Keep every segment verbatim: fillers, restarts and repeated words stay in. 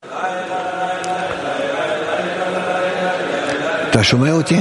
אתה שומע אותי?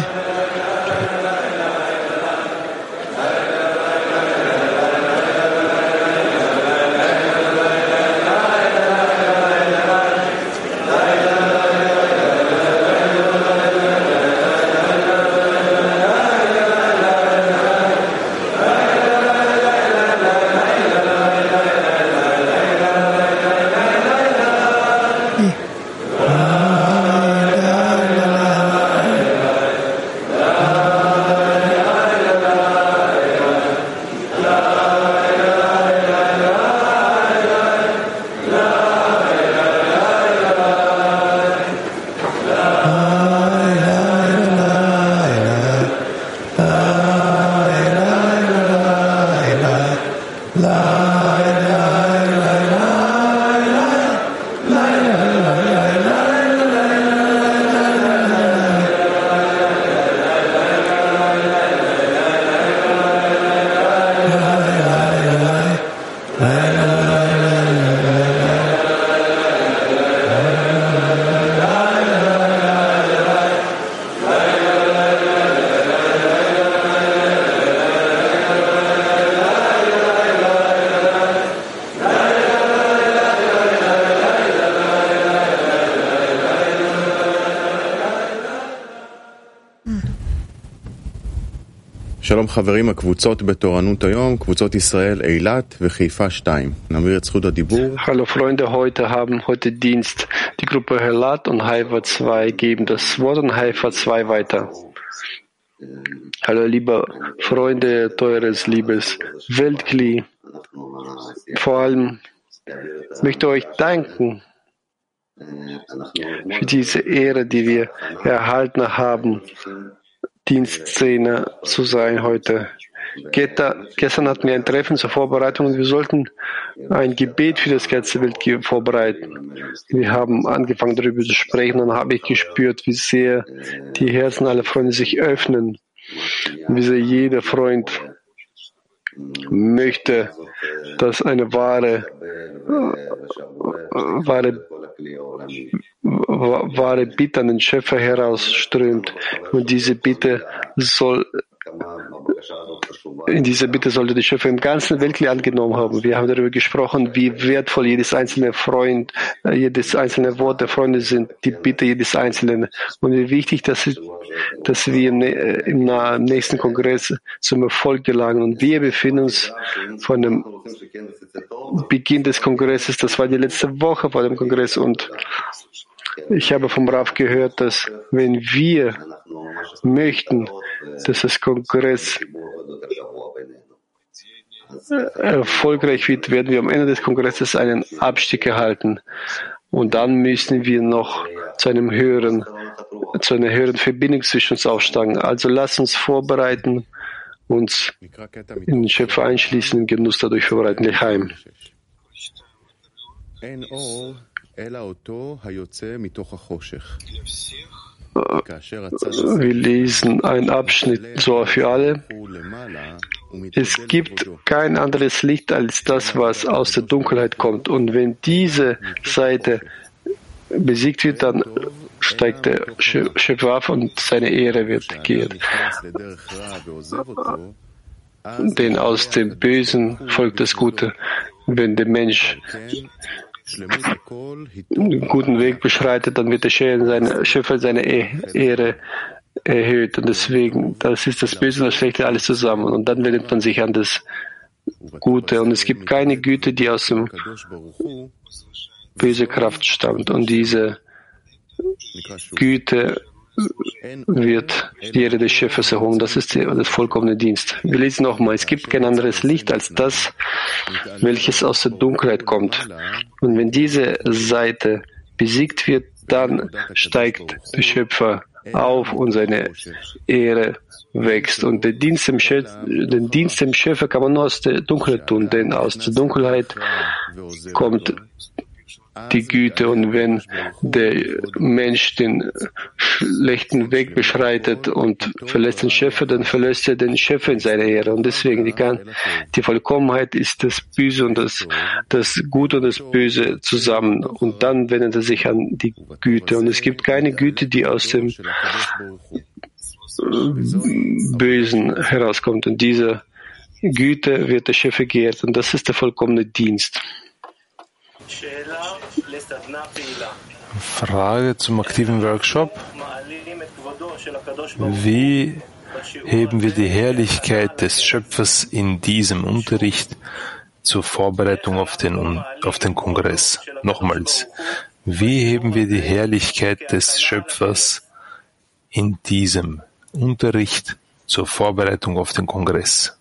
שלום חברים, הקבוצות בתורנות היום, קבוצות ישראל, אילת וחיפה שתיים. נעביר את זכות הדיבור. Hallo Freunde, heute haben heute Dienst. Die Gruppe Eilat und Haifa zwei geben das Wort an Haifa zwei weiter. Hallo liebe Freunde, teures, liebes Weltkli. Vor allem möchte ich euch danken für diese Ehre, die wir erhalten haben, Dienstszene zu sein heute. Gestern hatten wir ein Treffen zur Vorbereitung und wir sollten ein Gebet für das ganze Welt vorbereiten. Wir haben angefangen darüber zu sprechen und dann habe ich gespürt, wie sehr die Herzen aller Freunde sich öffnen, wie sehr jeder Freund möchte, dass eine wahre, wahre, wahre Bitte an den Schöpfer herausströmt. Und diese Bitte soll, in dieser Bitte sollte die Schöpfer im ganzen Weltkrieg angenommen haben. Wir haben darüber gesprochen, wie wertvoll jedes einzelne Freund, jedes einzelne Wort der Freunde sind, die Bitte jedes Einzelnen. Und wie wichtig, dass, dass wir im, im, im nächsten Kongress zum Erfolg gelangen. Und wir befinden uns von dem Beginn des Kongresses, das war die letzte Woche vor dem Kongress. Und ich habe vom Rav gehört, dass wenn wir möchten, dass das Kongress erfolgreich wird, werden wir am Ende des Kongresses einen Abstieg erhalten. Und dann müssen wir noch zu einem höheren, zu einer höheren Verbindung zwischen uns aufsteigen. Also lasst uns vorbereiten, uns in den Schöpfer einschließen, den Genuss dadurch vorbereiten. Lechaim. Wir lesen einen Abschnitt so für alle. Es gibt kein anderes Licht als das, was aus der Dunkelheit kommt. Und wenn diese Seite besiegt wird, dann steigt der Schöpfer auf und seine Ehre wird geehrt. Denn aus dem Bösen folgt das Gute. Wenn der Mensch einen guten Weg beschreitet, dann wird der Schöpfer seine Ehre erhöht. Und deswegen, das ist das Böse und das Schlechte alles zusammen. Und dann wendet man sich an das Gute. Und es gibt keine Güte, die aus dem böse Kraft stammt. Und diese Güte wird die Ehre des Schöpfers erhoben. Das ist das vollkommene Dienst. Wir lesen nochmal, es gibt kein anderes Licht als das, welches aus der Dunkelheit kommt. Und wenn diese Seite besiegt wird, dann steigt der Schöpfer auf und seine Ehre wächst. Und den Dienst im Schöpfer, den Dienst im Schöpfer kann man nur aus der Dunkelheit tun, denn aus der Dunkelheit kommt die Güte. Und wenn der Mensch den schlechten Weg beschreitet und verlässt den Schöpfer, dann verlässt er den Schöpfer in seiner Ehre. Und deswegen die, die Vollkommenheit ist das Böse und das, das Gute und das Böse zusammen. Und dann wendet er sich an die Güte. Und es gibt keine Güte, die aus dem Bösen herauskommt. Und diese Güte wird der Schöpfer geehrt. Und das ist der vollkommene Dienst. Frage zum aktiven Workshop. Wie heben wir die Herrlichkeit des Schöpfers in diesem Unterricht zur Vorbereitung auf den, auf den Kongress? Nochmals, wie heben wir die Herrlichkeit des Schöpfers in diesem Unterricht zur Vorbereitung auf den Kongress?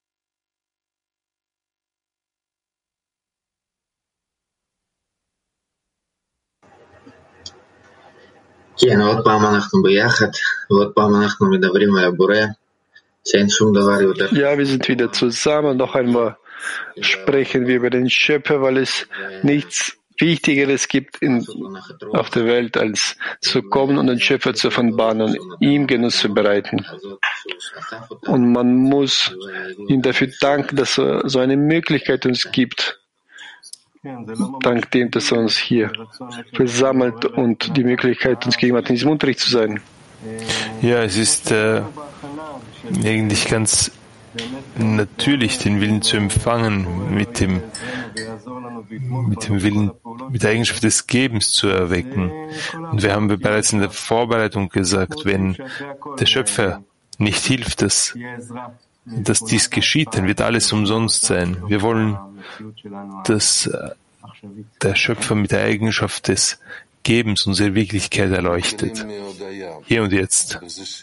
כן, עוד פעם אנחנו ביחד, ועוד פעם אנחנו מדברים על הבורא, שאין שום דבר יותר. Ja, wir sind wieder zusammen. Noch einmal sprechen wir über den Schöpfer, weil es nichts Wichtigeres gibt in, auf der Welt, als zu kommen und den Schöpfer zu offenbaren und ihm Genuss zu bereiten. Und man muss ihm dafür danken, dass er so eine Möglichkeit uns gibt. Dank dem, dass er uns hier versammelt und die Möglichkeit, uns gegenwärtig in diesem Unterricht zu sein. Ja, es ist äh, eigentlich ganz natürlich, den Willen zu empfangen, mit dem, mit dem Willen, mit der Eigenschaft des Gebens zu erwecken. Und wir haben bereits in der Vorbereitung gesagt, wenn der Schöpfer nicht hilft, dass dass dies geschieht, dann wird alles umsonst sein. Wir wollen, dass der Schöpfer mit der Eigenschaft des Gebens unsere Wirklichkeit erleuchtet. Hier und jetzt.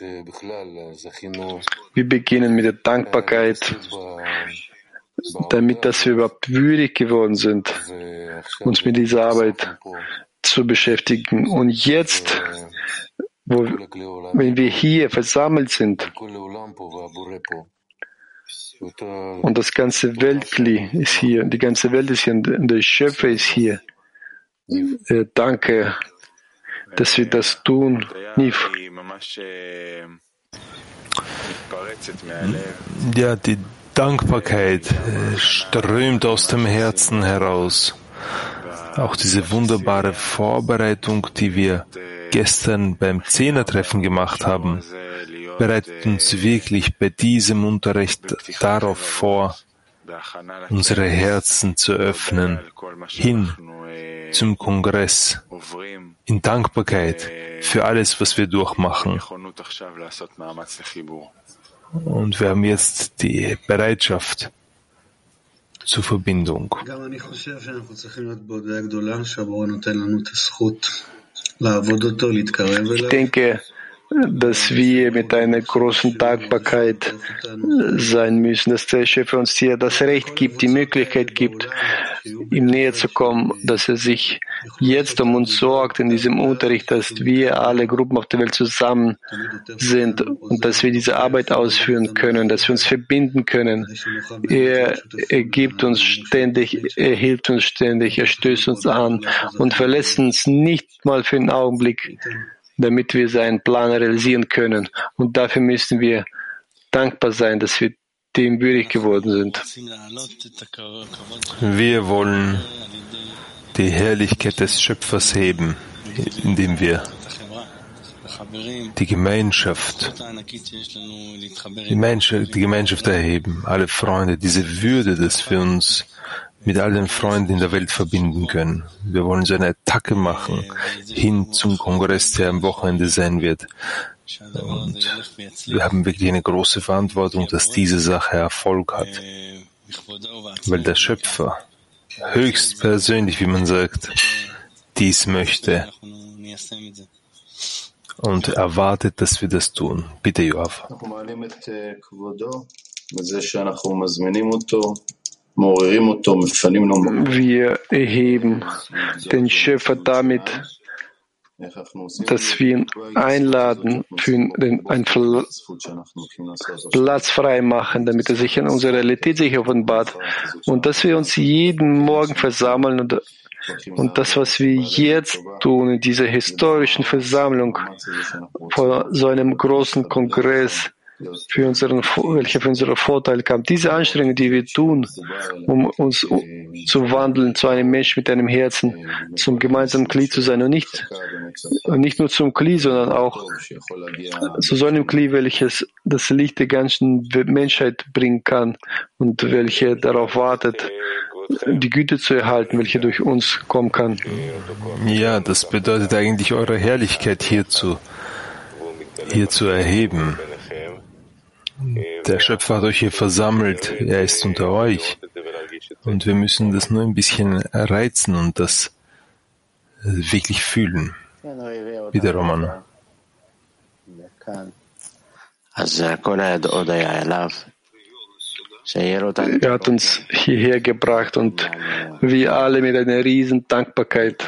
Wir beginnen mit der Dankbarkeit, damit, dass wir überhaupt würdig geworden sind, uns mit dieser Arbeit zu beschäftigen. Und jetzt, wo, wenn wir hier versammelt sind, und das ganze Weltkli ist hier, die ganze Welt ist hier, und der Schöpfer ist hier. Äh, danke, dass wir das tun. Nif. Ja, die Dankbarkeit strömt aus dem Herzen heraus. Auch diese wunderbare Vorbereitung, die wir gestern beim Zehnertreffen gemacht haben, bereitet uns wirklich bei diesem Unterricht darauf vor, unsere Herzen zu öffnen, hin zum Kongress, in Dankbarkeit für alles, was wir durchmachen. Und wir haben jetzt die Bereitschaft zur Verbindung. Ich denke, dass wir mit einer großen Dankbarkeit sein müssen, dass der Schöpfer uns hier das Recht gibt, die Möglichkeit gibt, ihm näher zu kommen, dass er sich jetzt um uns sorgt in diesem Unterricht, dass wir alle Gruppen auf der Welt zusammen sind und dass wir diese Arbeit ausführen können, dass wir uns verbinden können. Er, er gibt uns ständig, er hilft uns ständig, er stößt uns an und verlässt uns nicht mal für einen Augenblick, damit wir seinen Plan realisieren können. Und dafür müssen wir dankbar sein, dass wir dem würdig geworden sind. Wir wollen die Herrlichkeit des Schöpfers heben, indem wir die Gemeinschaft, die Gemeinschaft, die Gemeinschaft erheben, alle Freunde, diese Würde, dass wir uns mit all den Freunden in der Welt verbinden können. Wir wollen so eine Attacke machen hin zum Kongress, der am Wochenende sein wird. Und wir haben wirklich eine große Verantwortung, dass diese Sache Erfolg hat. Weil der Schöpfer höchstpersönlich, wie man sagt, dies möchte und erwartet, dass wir das tun. Bitte, Yoav. Wir erheben den Schöpfer damit, dass wir ihn einladen, für ihn einen Platz frei machen, damit er sich in unserer Realität sich offenbart und dass wir uns jeden Morgen versammeln und Und das, was wir jetzt tun in dieser historischen Versammlung vor so einem großen Kongress, für unseren, welcher für unseren Vorteil kam. Diese Anstrengungen, die wir tun, um uns zu wandeln zu einem Mensch mit einem Herzen, zum gemeinsamen Glied zu sein und nicht, und nicht nur zum Glied, sondern auch zu so einem Glied, welches das Licht der ganzen Menschheit bringen kann und welche darauf wartet, die Güte zu erhalten, welche durch uns kommen kann. Ja, das bedeutet eigentlich, eure Herrlichkeit hier zu, hier zu erheben. Der Schöpfer hat euch hier versammelt, er ist unter euch. Und wir müssen das nur ein bisschen reizen und das wirklich fühlen. Bitte, Roman. Er hat uns hierher gebracht und wir alle mit einer riesen Dankbarkeit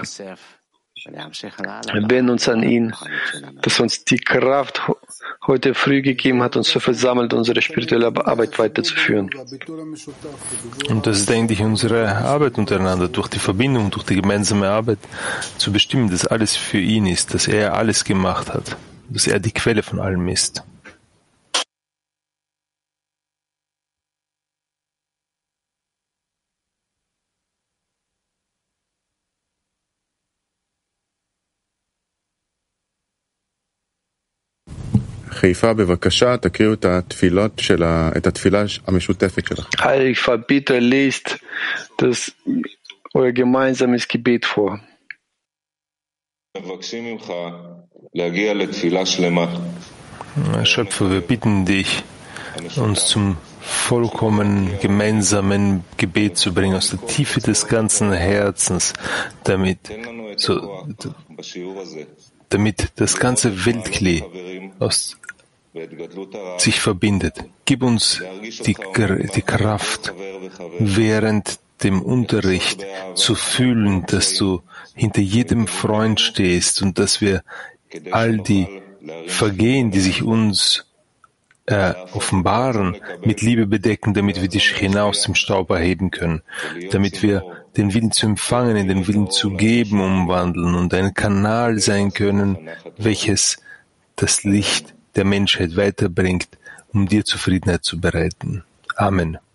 wenden uns an ihn, dass er uns die Kraft heute früh gegeben hat, uns zu versammeln, unsere spirituelle Arbeit weiterzuführen. Und das ist eigentlich unsere Arbeit untereinander, durch die Verbindung, durch die gemeinsame Arbeit zu bestimmen, dass alles für ihn ist, dass er alles gemacht hat, dass er die Quelle von allem ist. חיפה, בבקשה, תקריאו את התפילות של ה... את התפילה המשותפת שלכם. חיפה, bitte lest das euer gemeinsames Gebet vor. Schöpfer, wir bitten dich, uns zum vollkommen gemeinsamen Gebet zu bringen, aus der Tiefe des ganzen Herzens, damit, so, damit das ganze Weltklee aus sich verbindet. Gib uns die, die Kraft, während dem Unterricht zu fühlen, dass du hinter jedem Freund stehst und dass wir all die Vergehen, die sich uns äh, offenbaren, mit Liebe bedecken, damit wir die Schechina aus dem Staub erheben können, damit wir den Willen zu empfangen, in den Willen zu geben, umwandeln und ein Kanal sein können, welches das Licht der Menschheit weiterbringt, um dir Zufriedenheit zu bereiten. Amen.